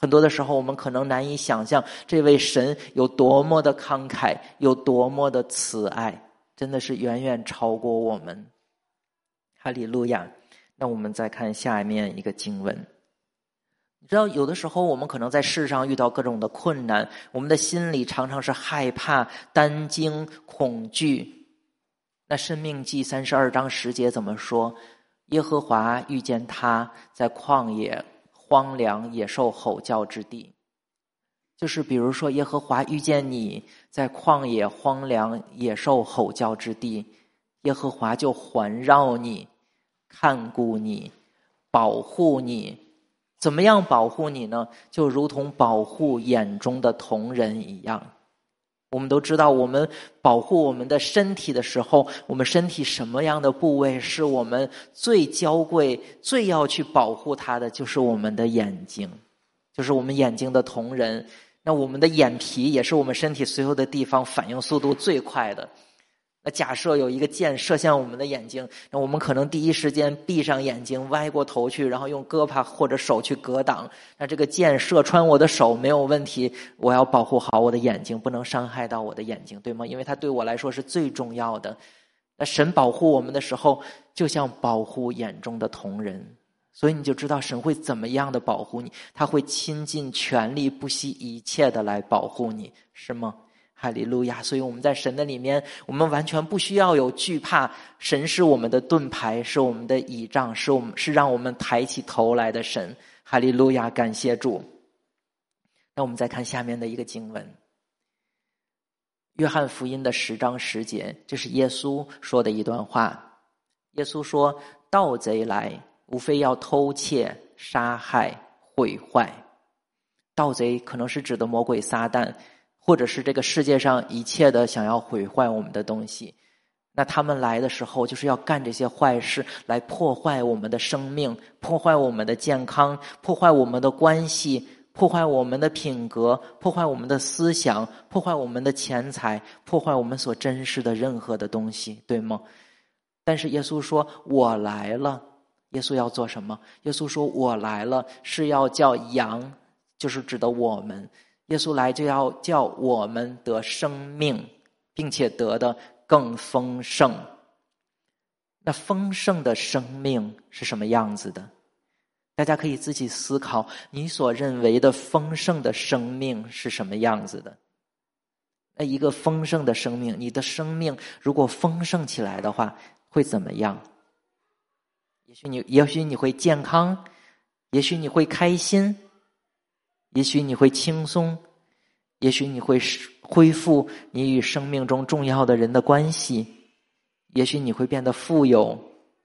很多的时候我们可能难以想象这位神有多么的慷慨，有多么的慈爱，真的是远远超过我们。哈利路亚。那我们再看下面一个经文。你知道有的时候我们可能在世上遇到各种的困难，我们的心里常常是害怕、担惊、恐惧。那申命记32章10节怎么说？耶和华遇见他在旷野荒凉野兽吼叫之地。就是比如说耶和华遇见你在旷野荒凉野兽吼叫之地，耶和华就环绕你，看顾你，保护你。怎么样保护你呢？就如同保护眼中的瞳人一样。我们都知道，我们保护我们的身体的时候，我们身体什么样的部位是我们最娇贵、最要去保护它的，就是我们的眼睛，就是我们眼睛的瞳人。那我们的眼皮也是我们身体所有的地方反应速度最快的。那假设有一个箭射向我们的眼睛，那我们可能第一时间闭上眼睛，歪过头去，然后用胳膊或者手去格挡。那这个箭射穿我的手没有问题，我要保护好我的眼睛，不能伤害到我的眼睛，对吗？因为它对我来说是最重要的。那神保护我们的时候，就像保护眼中的瞳人。所以你就知道神会怎么样的保护你，他会倾尽全力不惜一切的来保护你，是吗？哈利路亚。所以我们在神的里面，我们完全不需要有惧怕，神是我们的盾牌，是我们的倚仗，是让我们抬起头来的神。哈利路亚，感谢主。那我们再看下面的一个经文，约翰福音的10章10节，这是耶稣说的一段话。耶稣说，盗贼来无非要偷窃、杀害、毁坏。盗贼可能是指的魔鬼撒旦，或者是这个世界上一切的想要毁坏我们的东西。那他们来的时候就是要干这些坏事，来破坏我们的生命，破坏我们的健康，破坏我们的关系，破坏我们的品格，破坏我们的思想，破坏我们的钱财，破坏我们所珍视的任何的东西，对吗？但是耶稣说，我来了。耶稣要做什么？耶稣说，我来了是要叫羊，就是指的我们。耶稣来就要叫我们得生命，并且得的更丰盛。那丰盛的生命是什么样子的？大家可以自己思考，你所认为的丰盛的生命是什么样子的？那一个丰盛的生命，你的生命如果丰盛起来的话，会怎么样？也许你会健康，也许你会开心，也许你会轻松，也许你会恢复你与生命中重要的人的关系，也许你会变得富有。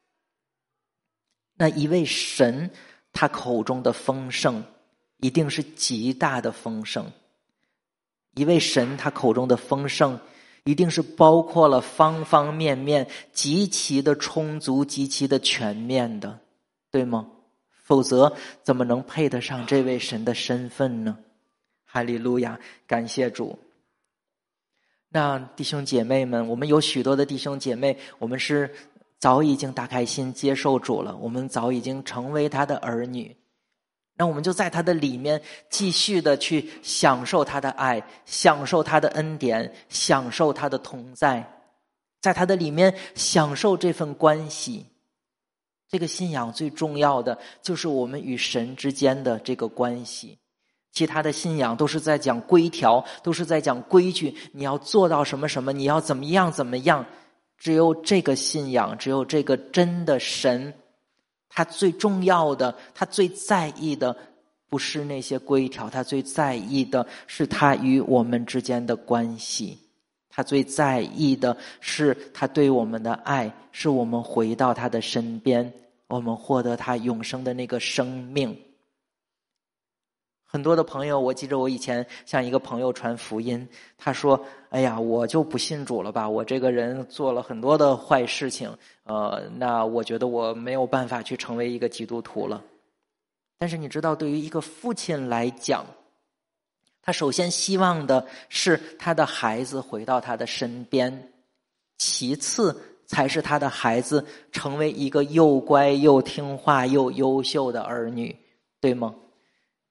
那一位神，他口中的丰盛一定是极大的丰盛。一位神，他口中的丰盛一定是包括了方方面面，极其的充足，极其的全面的，对吗？否则怎么能配得上这位神的身份呢？哈利路亚，感谢主。那弟兄姐妹们，我们有许多的弟兄姐妹，我们是早已经打开心接受主了，我们早已经成为他的儿女。那我们就在他的里面继续的去享受他的爱，享受他的恩典，享受他的同在，在他的里面享受这份关系。这个信仰最重要的就是我们与神之间的这个关系。其他的信仰都是在讲规条，都是在讲规矩，你要做到什么什么，你要怎么样怎么样。只有这个信仰，只有这个真的神，他最重要的，他最在意的不是那些规条，他最在意的是他与我们之间的关系，他最在意的是他对我们的爱，是我们回到他的身边，我们获得他永生的那个生命。很多的朋友，我记着我以前向一个朋友传福音，他说，哎呀，我就不信主了吧，我这个人做了很多的坏事情，那我觉得我没有办法去成为一个基督徒了。但是你知道，对于一个父亲来讲，他首先希望的是他的孩子回到他的身边，其次才是他的孩子成为一个又乖又听话又优秀的儿女，对吗？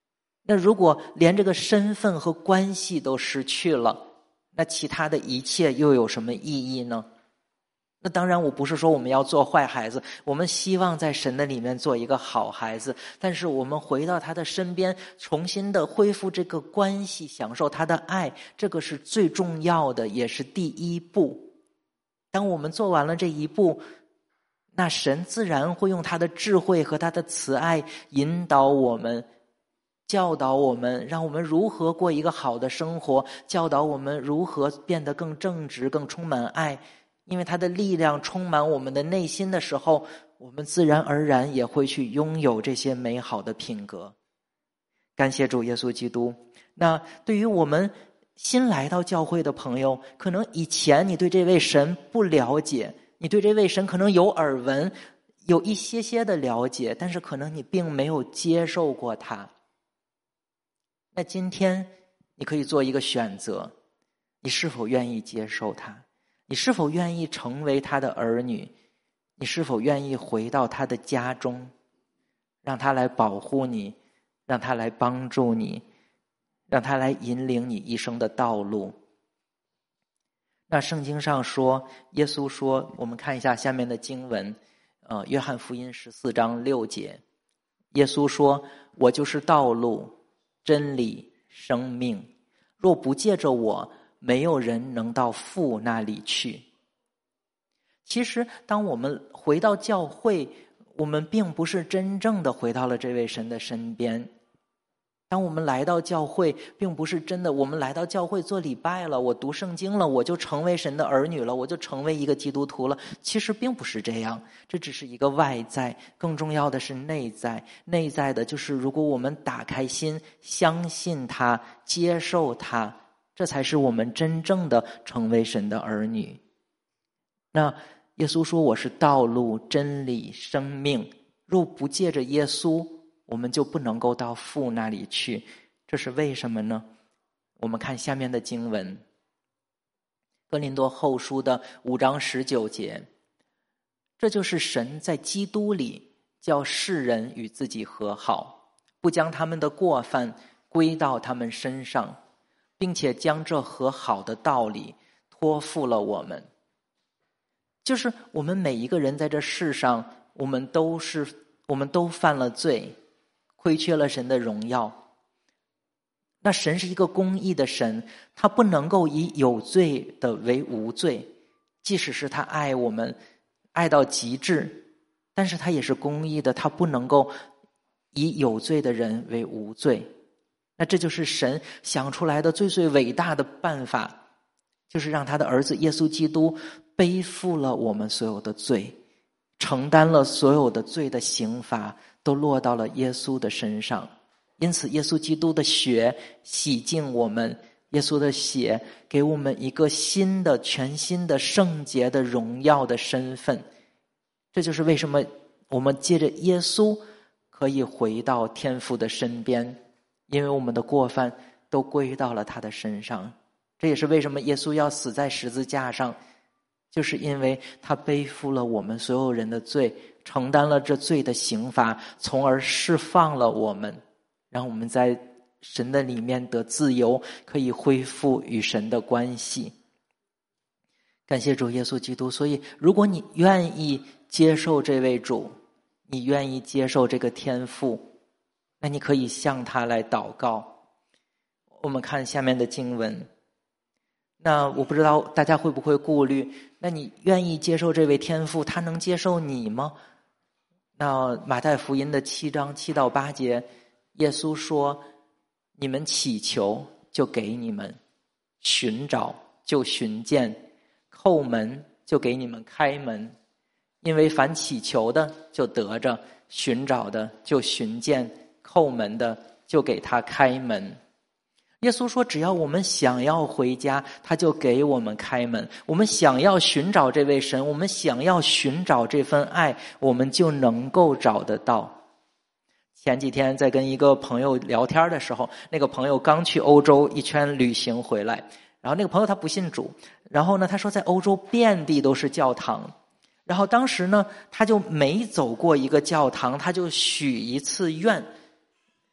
那如果连这个身份和关系都失去了，那其他的一切又有什么意义呢？那当然，我不是说我们要做坏孩子，我们希望在神的里面做一个好孩子，但是我们回到他的身边，重新的恢复这个关系，享受他的爱，这个是最重要的，也是第一步。当我们做完了这一步，那神自然会用他的智慧和他的慈爱引导我们，教导我们，让我们如何过一个好的生活，教导我们如何变得更正直，更充满爱。因为他的力量充满我们的内心的时候，我们自然而然也会去拥有这些美好的品格。感谢主耶稣基督。那对于我们新来到教会的朋友，可能以前你对这位神不了解，你对这位神可能有耳闻，有一些些的了解，但是可能你并没有接受过他。那今天你可以做一个选择，你是否愿意接受他？你是否愿意成为他的儿女？你是否愿意回到他的家中，让他来保护你，让他来帮助你，让他来引领你一生的道路？那圣经上说，耶稣说，我们看一下下面的经文，约翰福音14章6节，耶稣说，我就是道路、真理、生命，若不借着我，没有人能到父那里去。其实当我们回到教会，我们并不是真正的回到了这位神的身边。当我们来到教会，并不是真的我们来到教会做礼拜了，我读圣经了，我就成为神的儿女了，我就成为一个基督徒了。其实并不是这样，这只是一个外在，更重要的是内在。内在的就是如果我们打开心，相信他，接受他，这才是我们真正的成为神的儿女。那耶稣说，我是道路、真理、生命，若不借着耶稣，我们就不能够到父那里去。这是为什么呢？我们看下面的经文，哥林多后书的5章19节，这就是神在基督里叫世人与自己和好，不将他们的过犯归到他们身上，并且将这和好的道理托付了我们。就是我们每一个人在这世上，我们都犯了罪，亏缺了神的荣耀。那神是一个公义的神，他不能够以有罪的为无罪，即使是他爱我们爱到极致，但是他也是公义的，他不能够以有罪的人为无罪。那这就是神想出来的最伟大的办法，就是让他的儿子耶稣基督背负了我们所有的罪，承担了所有的罪的刑罚，都落到了耶稣的身上。因此耶稣基督的血洗净我们，耶稣的血给我们一个新的全新的圣洁的荣耀的身份。这就是为什么我们借着耶稣可以回到天父的身边，因为我们的过犯都归到了他的身上。这也是为什么耶稣要死在十字架上，就是因为他背负了我们所有人的罪，承担了这罪的刑罚，从而释放了我们，让我们在神的里面得自由，可以恢复与神的关系。感谢主耶稣基督。所以如果你愿意接受这位主，你愿意接受这个天父，那你可以向他来祷告。我们看下面的经文。那我不知道大家会不会顾虑，那你愿意接受这位天父，他能接受你吗？那马太福音的7章7到8节，耶稣说，你们祈求就给你们，寻找就寻见，叩门就给你们开门。因为凡祈求的就得着，寻找的就寻见，叩门的就给他开门。耶稣说，只要我们想要回家，他就给我们开门。我们想要寻找这位神，我们想要寻找这份爱，我们就能够找得到。前几天在跟一个朋友聊天的时候，那个朋友刚去欧洲一圈旅行回来，然后那个朋友他不信主，然后呢他说在欧洲遍地都是教堂，然后当时呢他就每走过一个教堂，他就许一次愿，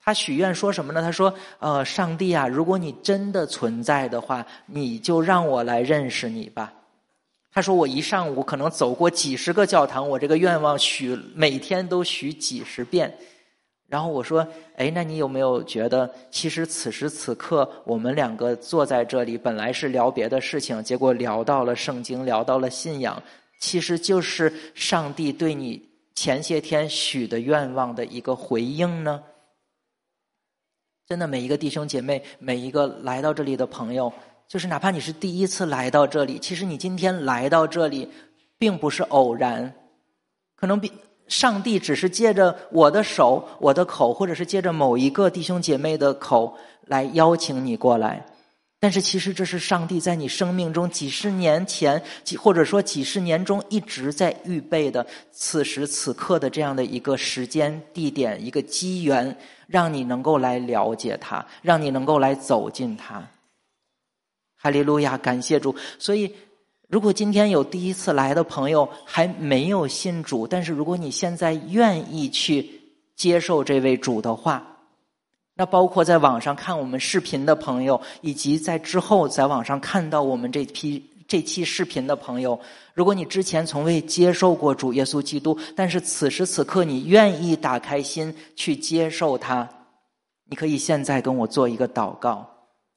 他许愿说什么呢？他说上帝啊，如果你真的存在的话，你就让我来认识你吧。他说我一上午可能走过几十个教堂，我这个愿望每天都许几十遍。然后我说那你有没有觉得其实此时此刻我们两个坐在这里本来是聊别的事情，结果聊到了圣经，聊到了信仰，其实就是上帝对你前些天许的愿望的一个回应呢？真的，每一个弟兄姐妹，每一个来到这里的朋友，就是哪怕你是第一次来到这里，其实你今天来到这里并不是偶然，可能上帝只是借着我的手，我的口，或者是借着某一个弟兄姐妹的口来邀请你过来。但是其实这是上帝在你生命中几十年前，或者说几十年中一直在预备的此时此刻的这样的一个时间地点，一个机缘，让你能够来了解他，让你能够来走进他。哈利路亚，感谢主。所以如果今天有第一次来的朋友还没有信主，但是如果你现在愿意去接受这位主的话，那包括在网上看我们视频的朋友，以及在之后在网上看到我们这期视频的朋友，如果你之前从未接受过主耶稣基督，但是此时此刻你愿意打开心去接受他，你可以现在跟我做一个祷告。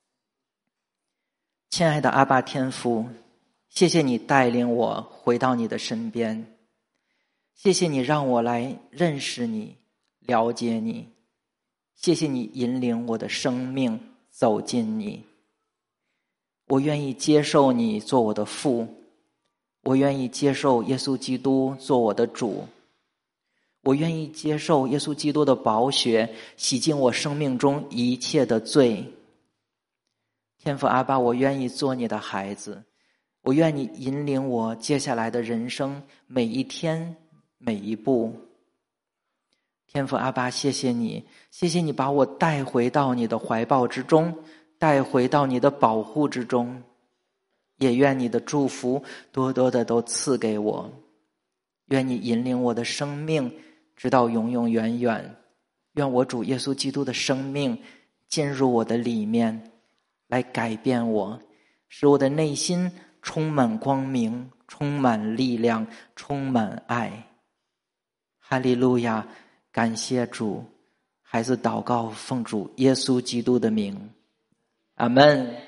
亲爱的阿爸天父，谢谢你带领我回到你的身边，谢谢你让我来认识你，了解你，谢谢你引领我的生命走进你。我愿意接受你做我的父，我愿意接受耶稣基督做我的主，我愿意接受耶稣基督的宝血洗净我生命中一切的罪。天父阿爸，我愿意做你的孩子，我愿你引领我接下来的人生每一天每一步。天父阿爸，谢谢你，谢谢你把我带回到你的怀抱之中，带回到你的保护之中，也愿你的祝福多多的都赐给我，愿你引领我的生命直到永永远远，愿我主耶稣基督的生命进入我的里面，来改变我，使我的内心充满光明，充满力量，充满爱。哈利路亚，感谢主，孩子祷告奉主耶稣基督的名，阿们。